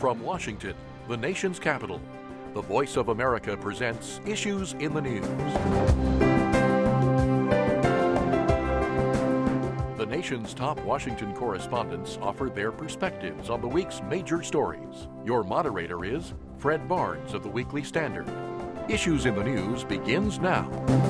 From Washington, the nation's capital, the Voice of America presents Issues in the News. The nation's top Washington correspondents offer their perspectives on the week's major stories. Your moderator is Fred Barnes of the Weekly Standard. Issues in the News begins now.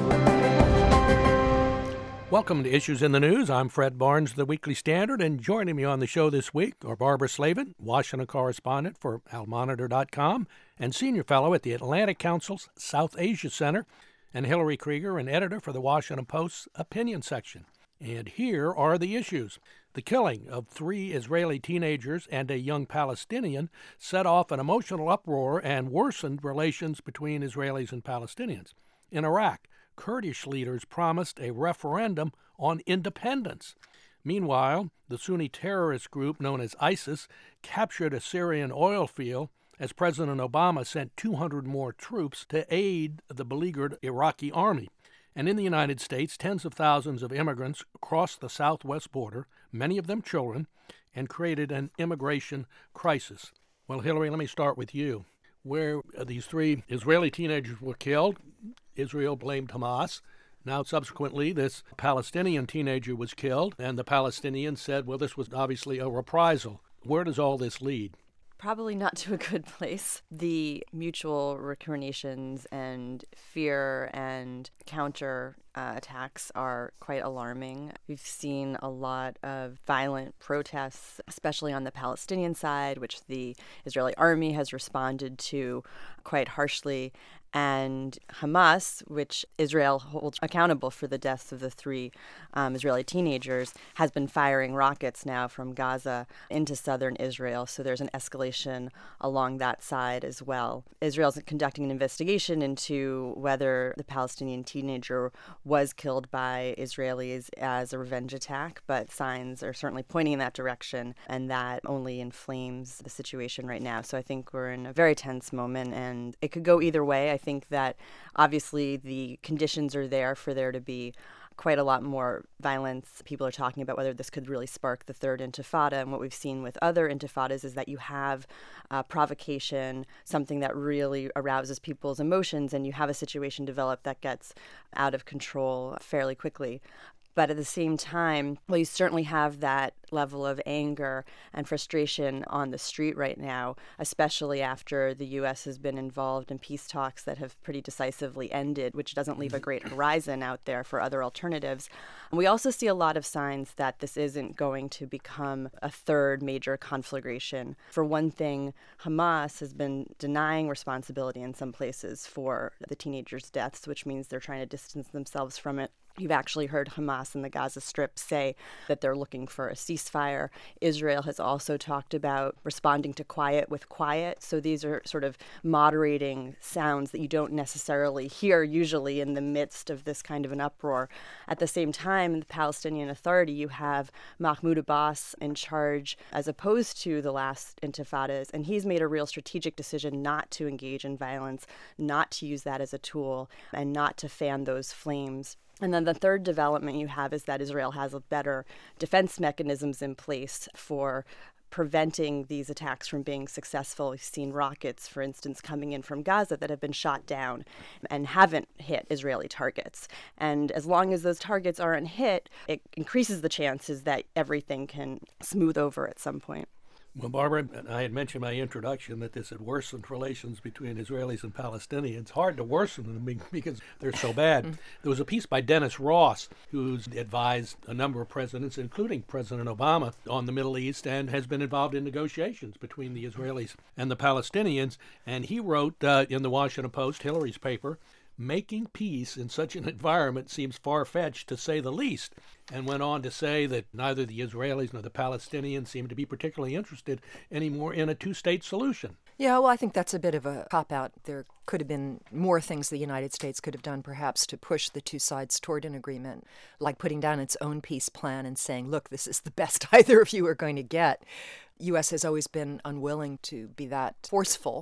Welcome to Issues in the News. I'm Fred Barnes of the Weekly Standard, and joining me on the show this week are Barbara Slavin, Washington correspondent for AlMonitor.com and senior fellow at the Atlantic Council's South Asia Center, and Hillary Krieger, an editor for the Washington Post's opinion section. And here are the issues. The killing of 3 Israeli teenagers and a young Palestinian set off an emotional uproar and worsened relations between Israelis and Palestinians. In Iraq, Kurdish leaders promised a referendum on independence. Meanwhile, the Sunni terrorist group known as ISIS captured a Syrian oil field as President Obama sent 200 more troops to aid the beleaguered Iraqi army. And in the United States, tens of thousands of immigrants crossed the southwest border, many of them children, and created an immigration crisis. Well, Hillary, let me start with you. Where these 3 Israeli teenagers were killed, Israel blamed Hamas. Now, subsequently, this Palestinian teenager was killed, and the Palestinians said, well, this was obviously a reprisal. Where does all this lead? Probably not to a good place. The mutual recriminations and fear and counter attacks are quite alarming. We've seen a lot of violent protests, especially on the Palestinian side, which the Israeli army has responded to quite harshly. And Hamas, which Israel holds accountable for the deaths of the 3 Israeli teenagers, has been firing rockets now from Gaza into southern Israel. So there's an escalation along that side as well. Israel's conducting an investigation into whether the Palestinian teenager was killed by Israelis as a revenge attack, but signs are certainly pointing in that direction, and that only inflames the situation right now. So I think we're in a very tense moment, and it could go either way. I think that obviously the conditions are there for there to be quite a lot more violence. People are talking about whether this could really spark the third intifada. And what we've seen with other intifadas is that you have provocation, something that really arouses people's emotions, and you have a situation develop that gets out of control fairly quickly. But at the same time, well, you certainly have that level of anger and frustration on the street right now, especially after the U.S. has been involved in peace talks that have pretty decisively ended, which doesn't leave a great horizon out there for other alternatives. And we also see a lot of signs that this isn't going to become a third major conflagration. For one thing, Hamas has been denying responsibility in some places for the teenagers' deaths, which means they're trying to distance themselves from it. You've actually heard Hamas in the Gaza Strip say that they're looking for a ceasefire. Israel has also talked about responding to quiet with quiet. So these are sort of moderating sounds that you don't necessarily hear usually in the midst of this kind of an uproar. At the same time, in the Palestinian Authority, you have Mahmoud Abbas in charge as opposed to the last intifadas. And he's made a real strategic decision not to engage in violence, not to use that as a tool, and not to fan those flames. And then the third development you have is that Israel has better defense mechanisms in place for preventing these attacks from being successful. We've seen rockets, for instance, coming in from Gaza that have been shot down and haven't hit Israeli targets. And as long as those targets aren't hit, it increases the chances that everything can smooth over at some point. Well, Barbara, I had mentioned in my introduction that this had worsened relations between Israelis and Palestinians. Hard to worsen them because they're so bad. There was a piece by Dennis Ross, who's advised a number of presidents, including President Obama, on the Middle East and has been involved in negotiations between the Israelis and the Palestinians. And he wrote in the Washington Post, Hillary's paper, making peace in such an environment seems far-fetched, to say the least, and went on to say that neither the Israelis nor the Palestinians seem to be particularly interested anymore in a two-state solution. Yeah, well, I think that's a bit of a cop-out. There could have been more things the United States could have done, perhaps, to push the two sides toward an agreement, like putting down its own peace plan and saying, look, this is the best either of you are going to get. U.S. has always been unwilling to be that forceful.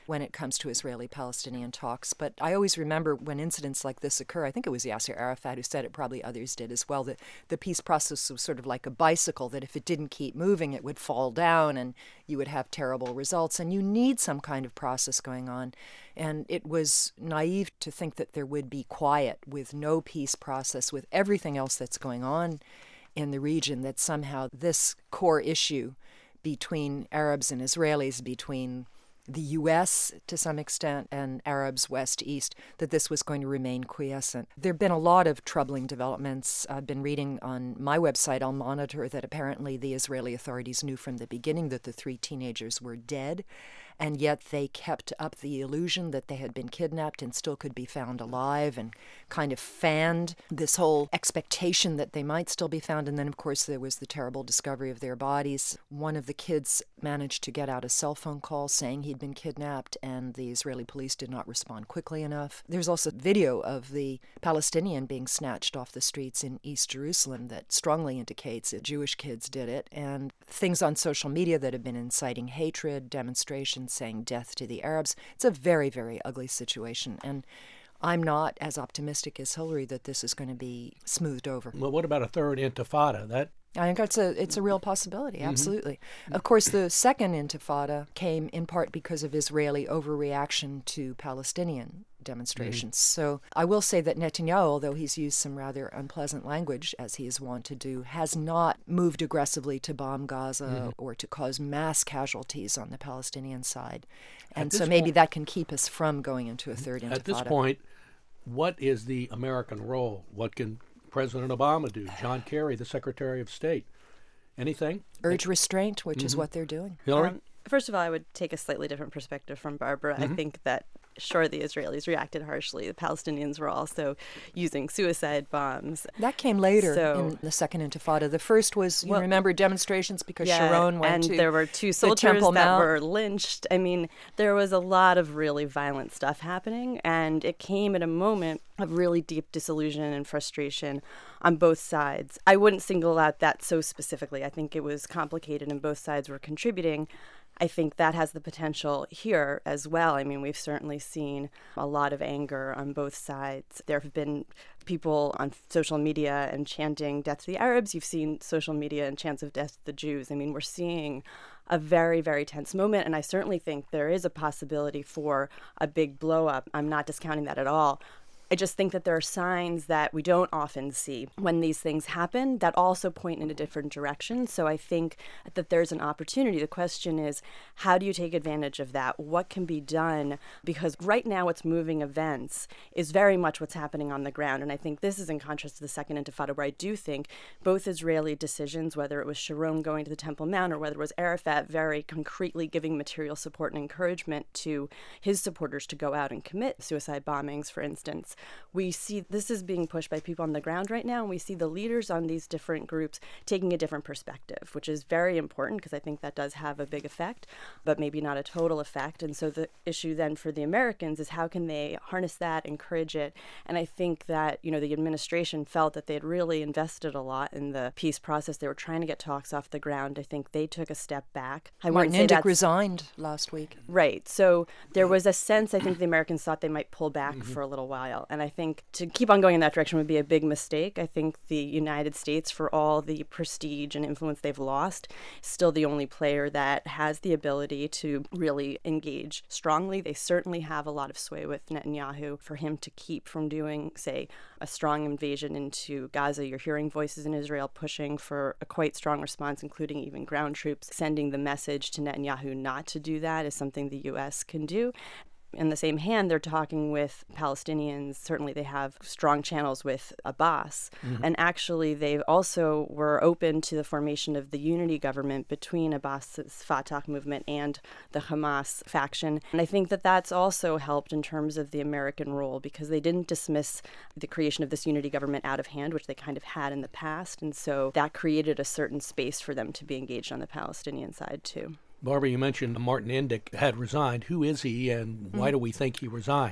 when it comes to Israeli-Palestinian talks. But I always remember when incidents like this occur, I think it was Yasser Arafat who said it, probably others did as well, that the peace process was sort of like a bicycle, that if it didn't keep moving, it would fall down and you would have terrible results. And you need some kind of process going on. And it was naive to think that there would be quiet with no peace process, with everything else that's going on in the region, that somehow this core issue between Arabs and Israelis, between the U.S. to some extent and Arabs west-east, that this was going to remain quiescent. There have been a lot of troubling developments. I've been reading on my website, Al Monitor, that apparently the Israeli authorities knew from the beginning that the 3 teenagers were dead, and yet they kept up the illusion that they had been kidnapped and still could be found alive, and kind of fanned this whole expectation that they might still be found. And then, of course, there was the terrible discovery of their bodies. One of the kids managed to get out a cell phone call saying he'd been kidnapped, and the Israeli police did not respond quickly enough. There's also video of the Palestinian being snatched off the streets in East Jerusalem that strongly indicates that Jewish kids did it, and things on social media that have been inciting hatred, demonstrations saying death to the Arabs. It's a very, very ugly situation, and I'm not as optimistic as Hillary that this is going to be smoothed over. Well, what about a third intifada? I think it's a real possibility, absolutely. Of course, the second intifada came in part because of Israeli overreaction to Palestinian demonstrations. So I will say that Netanyahu, although he's used some rather unpleasant language, as he is wont to do, has not moved aggressively to bomb Gaza or to cause mass casualties on the Palestinian side. And so maybe that can keep us from going into a third intifada. At this point, what is the American role? What can President Obama do? John Kerry, the Secretary of State? Anything? Urge restraint, which is what they're doing. Hillary? First of all, I would take a slightly different perspective from Barbara. I think that, sure, the Israelis reacted harshly. The Palestinians were also using suicide bombs. That came later in the second intifada. The first was, you remember, demonstrations because Sharon went to and there were 2 soldiers Temple that Mount. were lynched. I mean, there was a lot of really violent stuff happening, and it came at a moment of really deep disillusion and frustration on both sides. I wouldn't single out that so specifically. I think it was complicated and both sides were contributing. I think that has the potential here as well. I mean, we've certainly seen a lot of anger on both sides. There have been people on social media and chanting death to the Arabs. You've seen social media and chants of death to the Jews. I mean, we're seeing a very, very tense moment, and I certainly think there is a possibility for a big blow up. I'm not discounting that at all. I just think that there are signs that we don't often see when these things happen that also point in a different direction. So I think that there's an opportunity. The question is, how do you take advantage of that? What can be done? Because right now what's moving events is very much what's happening on the ground. And I think this is in contrast to the second intifada, where I do think both Israeli decisions, whether it was Sharon going to the Temple Mount or whether it was Arafat very concretely giving material support and encouragement to his supporters to go out and commit suicide bombings, for instance, we see this is being pushed by people on the ground right now, and we see the leaders on these different groups taking a different perspective, which is very important because I think that does have a big effect, but maybe not a total effect. And so the issue then for the Americans is how can they harness that, encourage it? And I think that, the administration felt that they had really invested a lot in the peace process. They were trying to get talks off the ground. I think they took a step back. Martin Indyk resigned last week. Right. So there was a sense, I think the Americans thought they might pull back for a little while. And I think to keep on going in that direction would be a big mistake. I think the United States, for all the prestige and influence they've lost, is still the only player that has the ability to really engage strongly. They certainly have a lot of sway with Netanyahu. For him to keep from doing, say, a strong invasion into Gaza, you're hearing voices in Israel pushing for a quite strong response, including even ground troops. Sending the message to Netanyahu not to do that is something the U.S. can do. In the same hand, they're talking with Palestinians. Certainly they have strong channels with Abbas. And actually, they also were open to the formation of the unity government between Abbas's Fatah movement and the Hamas faction. And I think that that's also helped in terms of the American role, because they didn't dismiss the creation of this unity government out of hand, which they kind of had in the past. And so that created a certain space for them to be engaged on the Palestinian side, too. Barbara, you mentioned Martin Indyk had resigned. Who is he, and why do we think he resigned?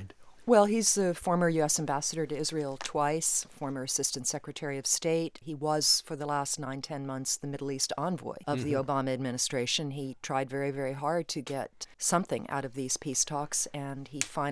Well, he's the former U.S. ambassador to Israel twice, former assistant secretary of state. He was, for the last 9-10 months, the Middle East envoy of the Obama administration. He tried very, very hard to get something out of these peace talks, and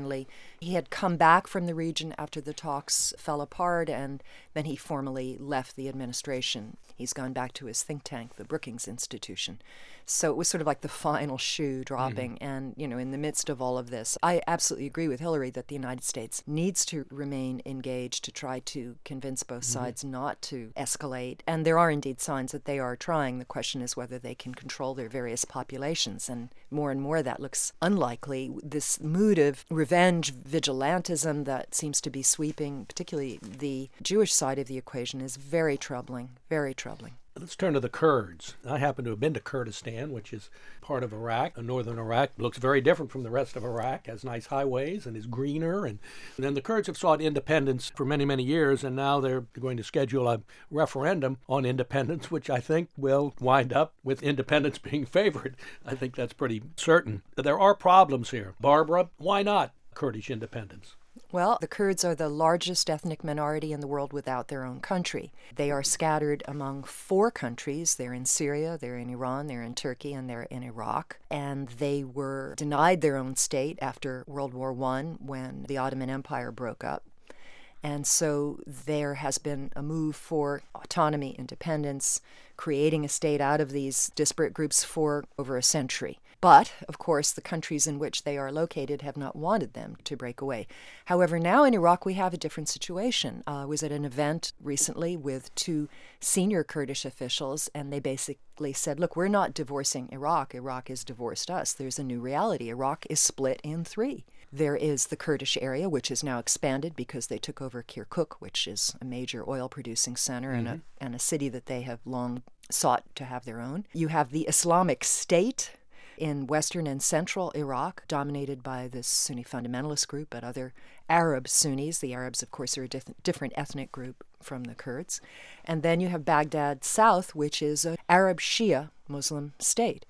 he had come back from the region after the talks fell apart, and then he formally left the administration. He's gone back to his think tank, the Brookings Institution. So it was sort of like the final shoe dropping. And, in the midst of all of this, I absolutely agree with Hillary that the United States needs to remain engaged to try to convince both sides not to escalate. And there are indeed signs that they are trying. The question is whether they can control their various populations. And more that looks unlikely. This mood of revenge vigilantism that seems to be sweeping, particularly the Jewish side of the equation, is very troubling, very troubling. Let's turn to the Kurds. I happen to have been to Kurdistan, which is part of Iraq. Northern Iraq looks very different from the rest of Iraq, has nice highways and is greener. And then the Kurds have sought independence for many, many years, and now they're going to schedule a referendum on independence, which I think will wind up with independence being favored. I think that's pretty certain. There are problems here. Barbara, why not Kurdish independence? Well, the Kurds are the largest ethnic minority in the world without their own country. They are scattered among 4 countries. They're in Syria, they're in Iran, they're in Turkey, and they're in Iraq. And they were denied their own state after World War I when the Ottoman Empire broke up. And so there has been a move for autonomy, independence, creating a state out of these disparate groups for over a century. But, of course, the countries in which they are located have not wanted them to break away. However, now in Iraq we have a different situation. I was at an event recently with 2 senior Kurdish officials, and they basically said, look, we're not divorcing Iraq. Iraq has divorced us. There's a new reality. Iraq is split in 3. There is the Kurdish area, which is now expanded because they took over Kirkuk, which is a major oil-producing center and a city that they have long sought to have their own. You have the Islamic State in western and central Iraq, dominated by this Sunni fundamentalist group, but other Arab Sunnis. The Arabs, of course, are a different ethnic group from the Kurds. And then you have Baghdad South, which is an Arab Shia Muslim state.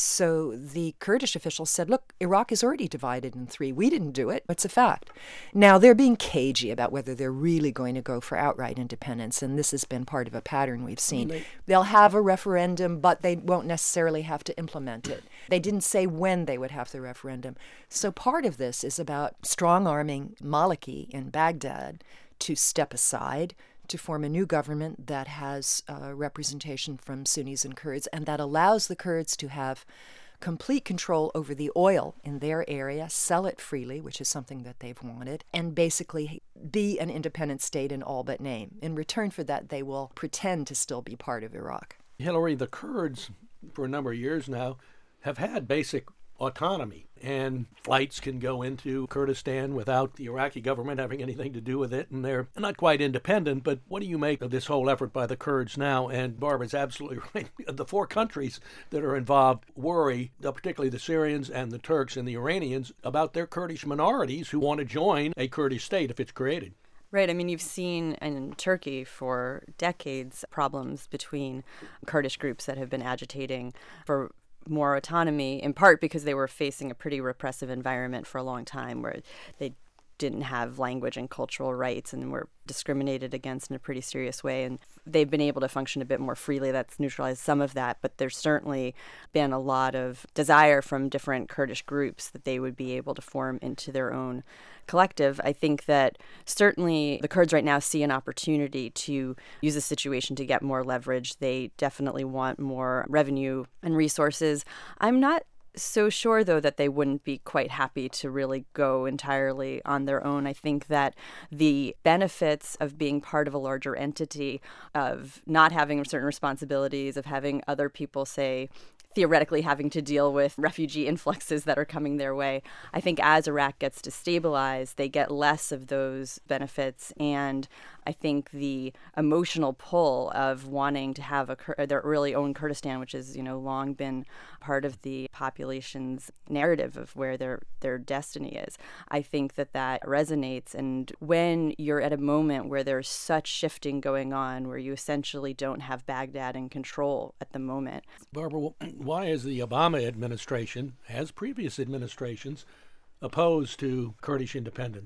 So the Kurdish officials said, look, Iraq is already divided in 3. We didn't do it. It's a fact. Now, they're being cagey about whether they're really going to go for outright independence, and this has been part of a pattern we've seen. They'll have a referendum, but they won't necessarily have to implement it. They didn't say when they would have the referendum. So part of this is about strong-arming Maliki in Baghdad to step aside, to form a new government that has representation from Sunnis and Kurds, and that allows the Kurds to have complete control over the oil in their area, sell it freely, which is something that they've wanted, and basically be an independent state in all but name. In return for that, they will pretend to still be part of Iraq. Hillary, the Kurds, for a number of years now, have had basic autonomy, and flights can go into Kurdistan without the Iraqi government having anything to do with it, and they're not quite independent. But what do you make of this whole effort by the Kurds now? And Barbara's absolutely right. The 4 countries that are involved worry, particularly the Syrians and the Turks and the Iranians, about their Kurdish minorities who want to join a Kurdish state if it's created. Right. I mean, you've seen in Turkey for decades problems between Kurdish groups that have been agitating for more autonomy, in part because they were facing a pretty repressive environment for a long time where they didn't have language and cultural rights and were discriminated against in a pretty serious way. And they've been able to function a bit more freely. That's neutralized some of that. But there's certainly been a lot of desire from different Kurdish groups that they would be able to form into their own collective. I think that certainly the Kurds right now see an opportunity to use the situation to get more leverage. They definitely want more revenue and resources. I'm not so sure, though, that they wouldn't be quite happy to really go entirely on their own. I think that the benefits of being part of a larger entity, of not having certain responsibilities, of having other people, say, theoretically having to deal with refugee influxes that are coming their way. I think as Iraq gets destabilized, they get less of those benefits. And I think the emotional pull of wanting to have their really own Kurdistan, which has, long been part of the population's narrative of where their destiny is. I think that resonates. And when you're at a moment where there's such shifting going on, where you essentially don't have Baghdad in control at the moment. Barbara, why is the Obama administration, as previous administrations, opposed to Kurdish independence?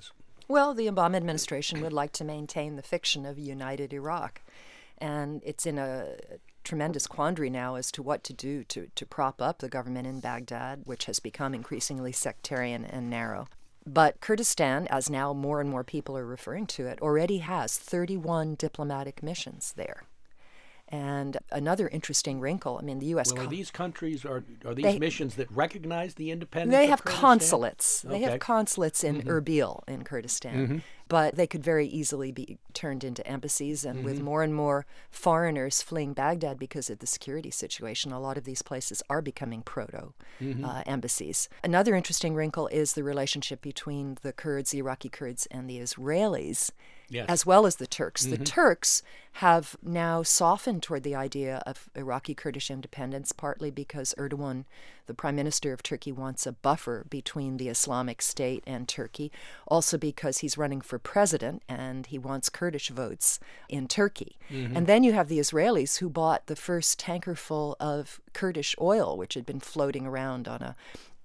Well, the Obama administration would like to maintain the fiction of a united Iraq. And it's in a tremendous quandary now as to what to do to prop up the government in Baghdad, which has become increasingly sectarian and narrow. But Kurdistan, as now more and more people are referring to it, already has 31 diplomatic missions there. And another interesting wrinkle, I mean, the U.S. Well, are these countries, are these missions that recognize the independence They of have Kurdistan? consulates. Okay. They have consulates in Erbil in Kurdistan. But they could very easily be turned into embassies. And with more and more foreigners fleeing Baghdad because of the security situation, a lot of these places are becoming proto-embassies. Another interesting wrinkle is the relationship between the Kurds, the Iraqi Kurds, and the Israelis. Yes. As well as the Turks. The Turks have now softened toward the idea of Iraqi Kurdish independence, partly because Erdogan, the prime minister of Turkey, wants a buffer between the Islamic State and Turkey, also because he's running for president and he wants Kurdish votes in Turkey. And then you have the Israelis who bought the first tanker full of Kurdish oil, which had been floating around on a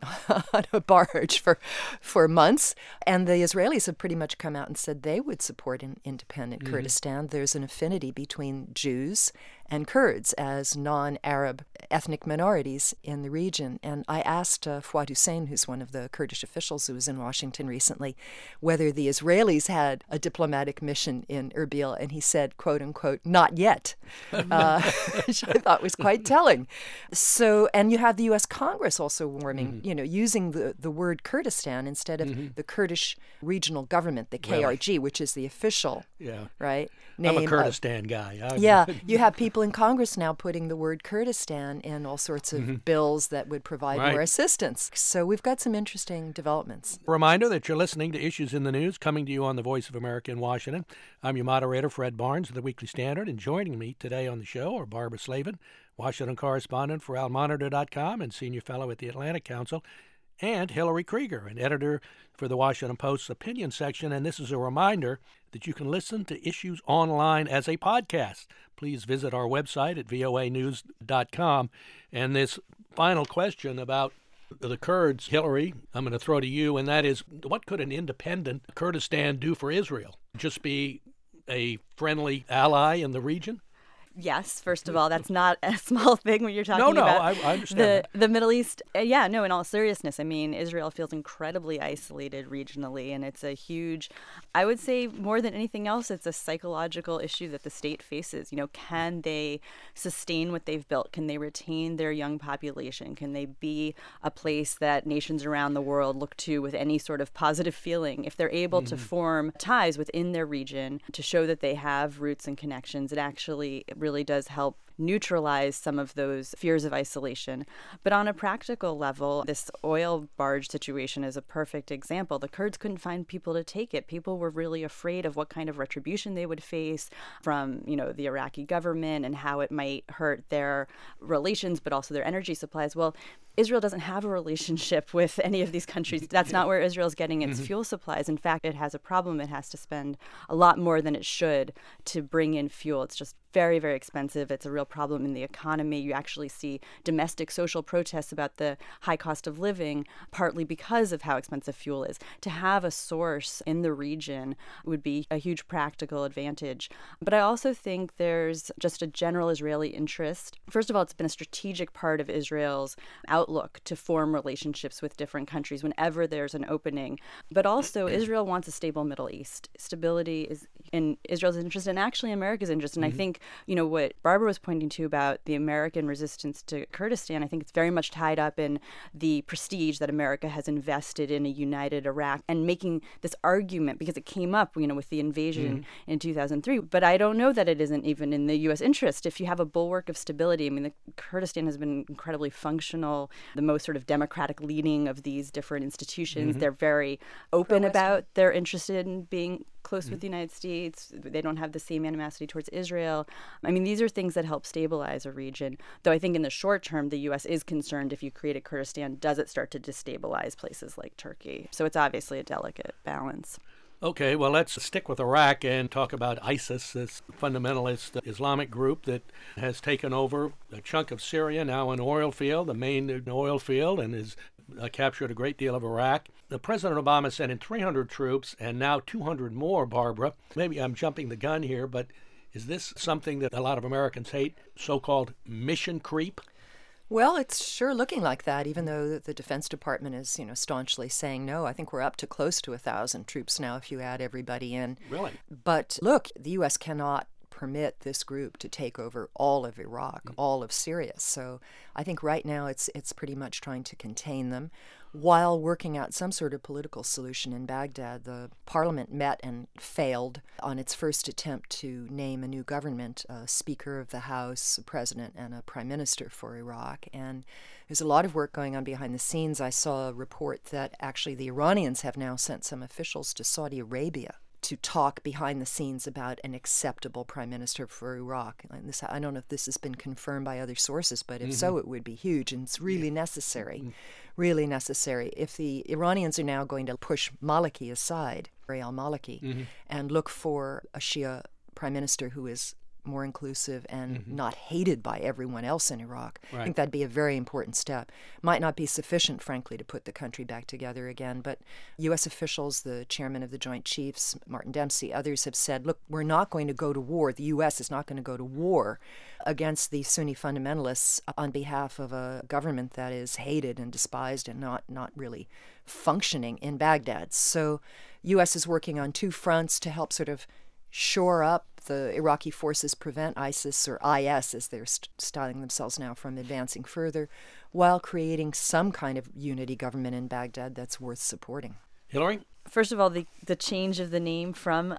barge for months. And the Israelis have pretty much come out and said they would support an independent Kurdistan. There's an affinity between Jews and Kurds as non-Arab ethnic minorities in the region. And I asked Fuad Hussein, who's one of the Kurdish officials who was in Washington recently, whether the Israelis had a diplomatic mission in Erbil, and he said, quote unquote, not yet, which I thought was quite telling. So, and you have the U.S. Congress also warming, using the word Kurdistan instead of the Kurdish Regional Government, the KRG, which is the official, right? I'm a Kurdistan guy. You have people in Congress now putting the word Kurdistan in all sorts of bills that would provide more assistance. So we've got some interesting developments. Reminder that you're listening to Issues in the News, coming to you on the Voice of America in Washington. I'm your moderator, Fred Barnes of the Weekly Standard, and joining me today on the show are Barbara Slavin, Washington correspondent for AlMonitor.com and senior fellow at the Atlantic Council, and Hillary Krieger, an editor for the Washington Post's opinion section. And this is a reminder that you can listen to Issues online as a podcast. Please visit our website at voanews.com. And this final question about the Kurds, Hillary, I'm going to throw to you, and that is, what could an independent Kurdistan do for Israel? Just be a friendly ally in the region? Yes, first of all, that's not a small thing when you're talking about I understand the Middle East. In all seriousness, I mean, Israel feels incredibly isolated regionally, and it's a huge, I would say more than anything else, it's a psychological issue that the state faces. Can they sustain what they've built? Can they retain their young population? Can they be a place that nations around the world look to with any sort of positive feeling? If they're able to form ties within their region to show that they have roots and connections, it actually really does help neutralize some of those fears of isolation. But on a practical level, this oil barge situation is a perfect example. The Kurds couldn't find people to take it. People were really afraid of what kind of retribution they would face from, the Iraqi government and how it might hurt their relations, but also their energy supplies. Well, Israel doesn't have a relationship with any of these countries. That's not where Israel's getting its fuel supplies. In fact, it has a problem. It has to spend a lot more than it should to bring in fuel. It's just very, very expensive. It's a real problem in the economy. You actually see domestic social protests about the high cost of living, partly because of how expensive fuel is. To have a source in the region would be a huge practical advantage. But I also think there's just a general Israeli interest. First of all, it's been a strategic part of Israel's outlook to form relationships with different countries whenever there's an opening. But also, Israel wants a stable Middle East. Stability is in Israel's interest and actually America's interest. And I think, what Barbara was pointing to about the American resistance to Kurdistan, I think it's very much tied up in the prestige that America has invested in a united Iraq and making this argument because it came up, with the invasion in 2003. But I don't know that it isn't even in the U.S. interest. If you have a bulwark of stability, I mean, the Kurdistan has been incredibly functional, the most sort of democratic leading of these different institutions. They're very open about their interest in being close with the United States. They don't have the same animosity towards Israel. I mean, these are things that help stabilize a region. Though I think in the short term, the U.S. is concerned if you create a Kurdistan, does it start to destabilize places like Turkey? So it's obviously a delicate balance. Okay, well, let's stick with Iraq and talk about ISIS, this fundamentalist Islamic group that has taken over a chunk of Syria, now an oil field, the main oil field, and has captured a great deal of Iraq. President Obama sent in 300 troops and now 200 more, Barbara. Maybe I'm jumping the gun here, but is this something that a lot of Americans hate, so-called mission creep? Well, it's sure looking like that, even though the Defense Department is, staunchly saying no. I think we're up to close to 1,000 troops now if you add everybody in. Really? But look, the U.S. cannot permit this group to take over all of Iraq, all of Syria. So I think right now it's pretty much trying to contain them while working out some sort of political solution in Baghdad. The parliament met and failed on its first attempt to name a new government, a Speaker of the House, a President, and a Prime Minister for Iraq. And there's a lot of work going on behind the scenes. I saw a report that actually the Iranians have now sent some officials to Saudi Arabia to talk behind the scenes about an acceptable prime minister for Iraq. And this, I don't know if this has been confirmed by other sources, but if so, it would be huge, and it's really necessary, really necessary. If the Iranians are now going to push Maliki aside, al-Maliki, and look for a Shia prime minister who is more inclusive and not hated by everyone else in Iraq. Right. I think that'd be a very important step. Might not be sufficient, frankly, to put the country back together again, but U.S. officials, the chairman of the Joint Chiefs, Martin Dempsey, others have said, look, we're not going to go to war. The U.S. is not going to go to war against the Sunni fundamentalists on behalf of a government that is hated and despised and not really functioning in Baghdad. So U.S. is working on two fronts to help sort of shore up the Iraqi forces, prevent ISIS, or IS as they're styling themselves now, from advancing further, while creating some kind of unity government in Baghdad that's worth supporting. Hillary? First of all, the change of the name from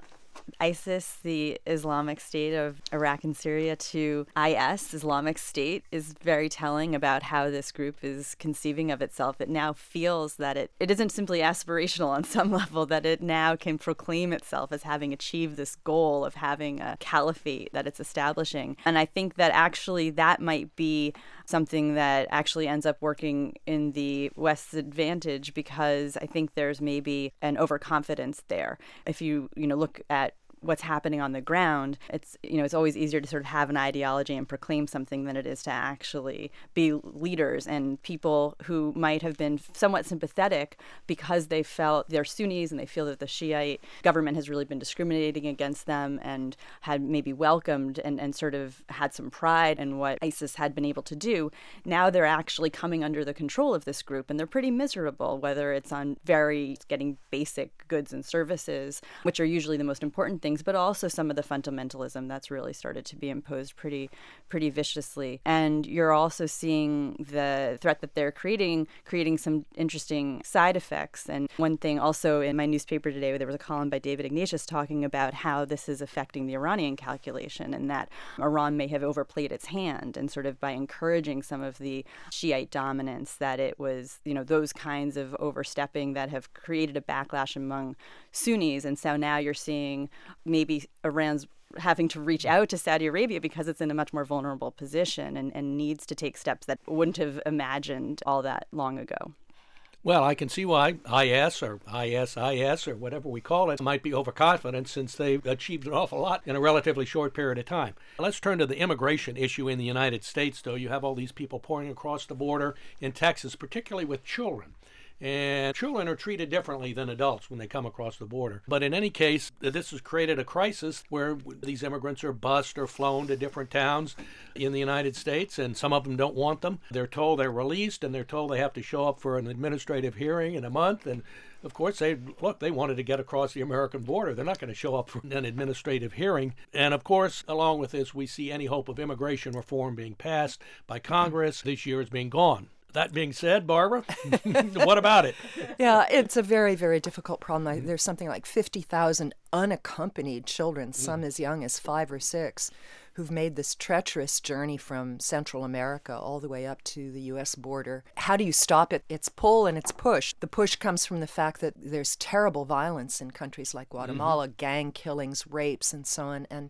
ISIS, the Islamic State of Iraq and Syria, to IS, Islamic State, is very telling about how this group is conceiving of itself. It now feels that it isn't simply aspirational on some level, that it now can proclaim itself as having achieved this goal of having a caliphate that it's establishing. And I think that actually that might be something that actually ends up working in the West's advantage, because I think there's maybe an overconfidence there. If you look at what's happening on the ground, it's always easier to sort of have an ideology and proclaim something than it is to actually be leaders. And people who might have been somewhat sympathetic because they felt they're Sunnis and they feel that the Shiite government has really been discriminating against them and had maybe welcomed and sort of had some pride in what ISIS had been able to do, now they're actually coming under the control of this group, and they're pretty miserable, whether it's on getting basic goods and services, which are usually the most important things, but also some of the fundamentalism that's really started to be imposed pretty viciously. And you're also seeing the threat that they're creating some interesting side effects. And one thing also in my newspaper today, there was a column by David Ignatius talking about how this is affecting the Iranian calculation, and that Iran may have overplayed its hand, and sort of by encouraging some of the Shiite dominance, that it was, those kinds of overstepping that have created a backlash among Sunnis. And so now you're seeing maybe Iran's having to reach out to Saudi Arabia because it's in a much more vulnerable position and needs to take steps that wouldn't have imagined all that long ago. Well, I can see why IS or ISIS or whatever we call it might be overconfident, since they've achieved an awful lot in a relatively short period of time. Let's turn to the immigration issue in the United States, though. You have all these people pouring across the border in Texas, particularly with children. And children are treated differently than adults when they come across the border. But in any case, this has created a crisis where these immigrants are bused or flown to different towns in the United States, and some of them don't want them. They're told they're released, and they're told they have to show up for an administrative hearing in a month. And of course, they wanted to get across the American border. They're not going to show up for an administrative hearing. And of course, along with this, we see any hope of immigration reform being passed by Congress this year as being gone. That being said, Barbara, what about it? Yeah, it's a very, very difficult problem. There's something like 50,000 unaccompanied children, some as young as 5 or 6, who've made this treacherous journey from Central America all the way up to the U.S. border. How do you stop it? It's pull and it's push. The push comes from the fact that there's terrible violence in countries like Guatemala, gang killings, rapes, and so on. And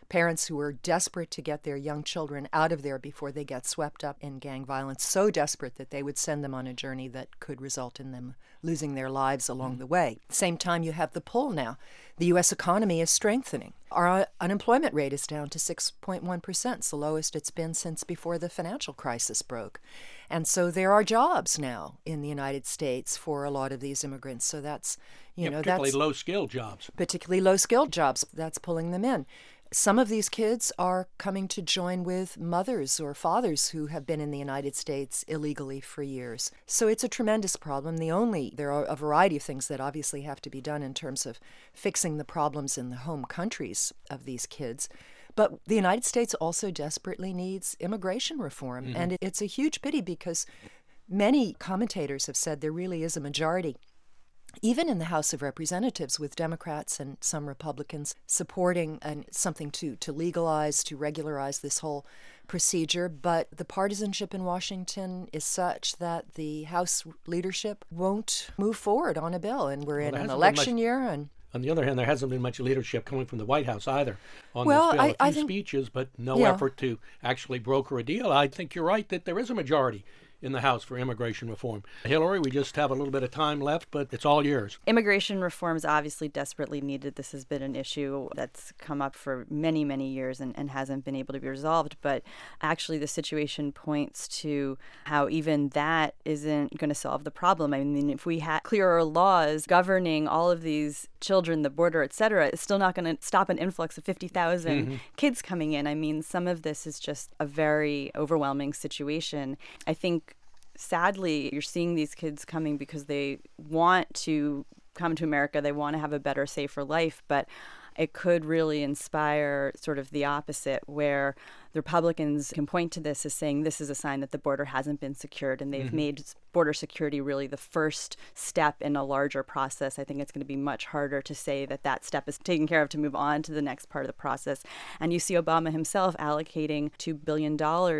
parents who are desperate to get their young children out of there before they get swept up in gang violence, so desperate that they would send them on a journey that could result in them losing their lives along the way. At the same time, you have the pull now. The U.S. economy is strengthening. Our unemployment rate is down to 6.1%. It's the lowest it's been since before the financial crisis broke. And so there are jobs now in the United States for a lot of these immigrants. So that's, particularly low-skilled jobs. Particularly low-skilled jobs. That's pulling them in. Some of these kids are coming to join with mothers or fathers who have been in the United States illegally for years. So it's a tremendous problem. There are a variety of things that obviously have to be done in terms of fixing the problems in the home countries of these kids. But the United States also desperately needs immigration reform. Mm-hmm. And it's a huge pity because many commentators have said there really is a majority, even in the House of Representatives, with Democrats and some Republicans supporting something to legalize, to regularize this whole procedure. But the partisanship in Washington is such that the House leadership won't move forward on a bill. And we're in an election year. And on the other hand, there hasn't been much leadership coming from the White House either on this bill. A few speeches, but no effort to actually broker a deal. I think you're right that there is a majority in the House for immigration reform. Hillary, we just have a little bit of time left, but it's all yours. Immigration reform is obviously desperately needed. This has been an issue that's come up for many, many years and hasn't been able to be resolved. But actually, the situation points to how even that isn't going to solve the problem. I mean, if we had clearer laws governing all of these children, the border, et cetera, it's still not going to stop an influx of 50,000 kids coming in. I mean, some of this is just a very overwhelming situation. I think sadly, you're seeing these kids coming because they want to come to America. They want to have a better, safer life. But it could really inspire sort of the opposite, where the Republicans can point to this as saying this is a sign that the border hasn't been secured, and they've made border security really the first step in a larger process. I think it's going to be much harder to say that that step is taken care of to move on to the next part of the process. And you see Obama himself allocating $2 billion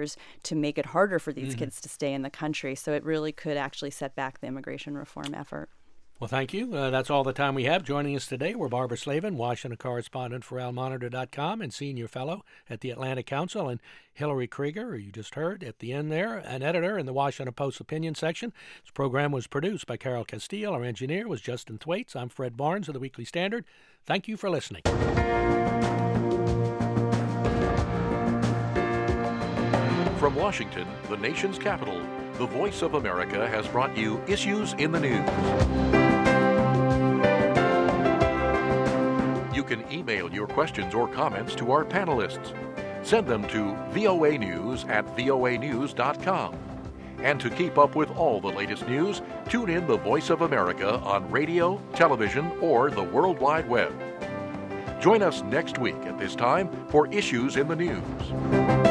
to make it harder for these kids to stay in the country. So it really could actually set back the immigration reform effort. Well, thank you. That's all the time we have. Joining us today were Barbara Slavin, Washington correspondent for AlMonitor.com and senior fellow at the Atlantic Council, and Hillary Krieger, who you just heard at the end there, an editor in the Washington Post opinion section. This program was produced by Carol Castile. Our engineer was Justin Thwaites. I'm Fred Barnes of the Weekly Standard. Thank you for listening. From Washington, the nation's capital, the Voice of America has brought you Issues in the News. You can email your questions or comments to our panelists. Send them to voanews@voanews.com. And to keep up with all the latest news, tune in the Voice of America on radio, television, or the World Wide Web. Join us next week at this time for Issues in the News.